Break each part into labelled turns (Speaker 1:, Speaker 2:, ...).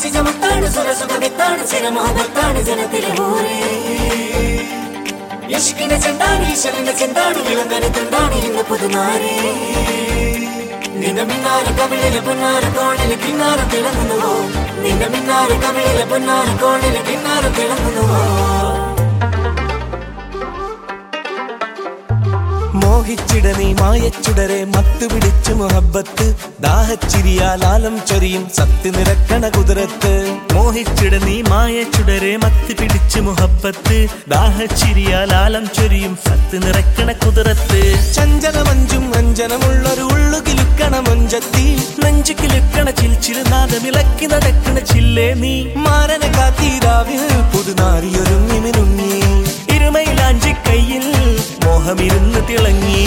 Speaker 1: മനസ്സിന്റെ മുത്താണ് സുരസുഖവിത്താണ് ചിരമോഹത്താണ് ജനത്തിലെ ഊരേ യശിക്കിന്റെ ചെന്താണ് ഈശ്വരന്റെ ചെന്താണ് വിളങ്കരുത്തുണ്ടാണ് ഇന്ന് പുതുനാരേ നിന്റെ മിന്നാര കവിളിലെ പൊന്നാര കോണിലെ കിന്നാരം തിളങ്ങുന്നുവോ നിന്റെ മിന്നാര കവിളിലെ പൊന്നാര കോണിലെ കിന്നാരം തിളങ്ങുന്നുവോ
Speaker 2: മോഹിച്ചിട നീ മായച്ചുടരെ മത്തുപിടിച്ചു മുഹബത്ത് ദാഹച്ചിരിയാൽ ആലം ചൊരിയും സത്ത് നിറക്കണ കുതിരത്ത്
Speaker 3: മോഹിച്ചിട നീ മായച്ചുടരെ മത്തുപിടിച്ചു മുഹബത്ത് ദാഹച്ചിരിയാൽ ആലം ചൊരിയും സത്ത് നിറക്കണ കുതിരത്ത്
Speaker 2: ചഞ്ചലമഞ്ചും അഞ്ജനമുള്ളൊരു ഉള്ളു കിലുക്കണ മൊഞ്ചത്തി
Speaker 3: നെഞ്ചു കിലുക്കണ ചിൽച്ചിരുനാദമിളക്കി നടക്കണ ചില്ലേ നീ
Speaker 2: മാരന കാത്തീരാവിൽ പുതുനാരിയൊരുങ്ങി മിനുങ്ങി
Speaker 3: ഇരുമയിലാഞ്ചി കയ്യിൽ മോഹമിരുന്ന് തിളങ്ങി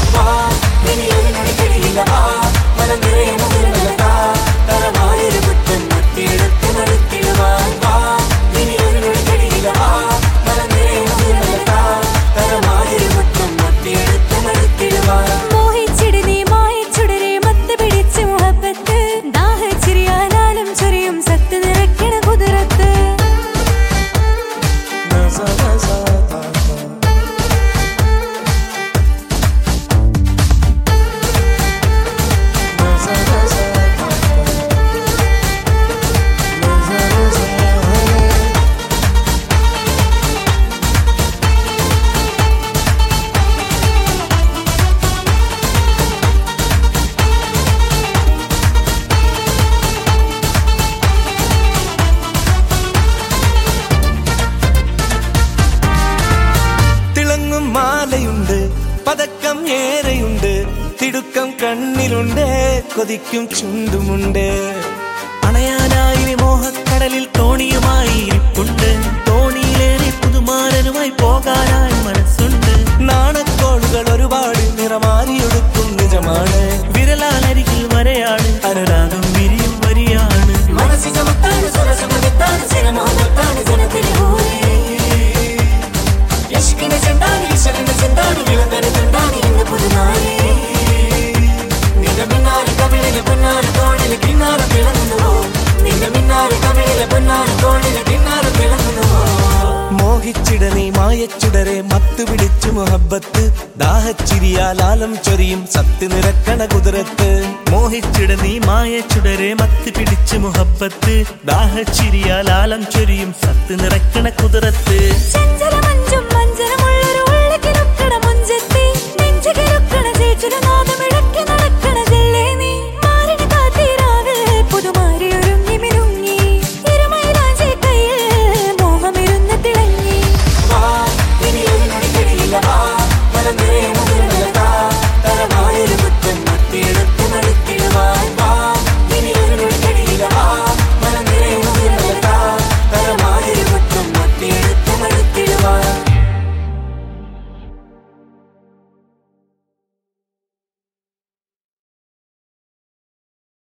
Speaker 2: മാലയുണ്ട് പതക്കം ഏറെയുണ്ട് തിടുക്കം കണ്ണിലുണ്ട് കൊതിക്കും ചുണ്ടുമുണ്ട്
Speaker 3: അണയാനായി മോഹക്കടലിൽ തോണിയുമായി ഇരിപ്പുണ്ട് തോണിയിലേറെ പുതുമാരനുമായി പോകാനായി മനസ്സുണ്ട്
Speaker 2: നാണക്കോളുകൾ ഒരുപാട് നിറമാരിയൊടുക്കും നിജമാണ്
Speaker 3: വിരലാലരികിൽ വരെയാണ് അനുരാഗം വിരിയും വരിയാണ്
Speaker 1: മനസ്സിന്റെ മുത്താണ് സുരസുഖവിത്താണ് ചിരമോഹത്താണ് ജനത്തിലെ ഊരേ യശിക്കിന്റെ ചെന്താണ് ഈശ്വരന്റെ ചെന്താണ് വിളങ്കരുത്തുണ്ടാണ് ഇന്ന് പുതുനാരേ നിന്റെ മിന്നാര കവിളിലെ പൊന്നാര കോണിലെ കിന്നാരം തിളങ്ങുന്നുവോ നിന്റെ മിന്നാര കവിളിലെ പൊന്നാര കോണിലെ കിന്നാരം തിളങ്ങുന്നുവോ
Speaker 2: മോഹിച്ചിട നീ മായച്ചുടരെ മത്തുപിടിച്ചു മുഹബത്ത് ദാഹച്ചിരിയാൽ ആലം ചൊരിയും സത്ത് നിറക്കണ കുതിരത്ത്
Speaker 3: മോഹിച്ചിട നീ മായച്ചുടരെ മത്തുപിടിച്ചു മുഹബത്ത് ദാഹച്ചിരിയാൽ ആലം ചൊരിയും സത്ത് നിറക്കണ കുതിരത്ത്
Speaker 4: ചഞ്ചലമഞ്ചും മഞ്ചനമുള്ള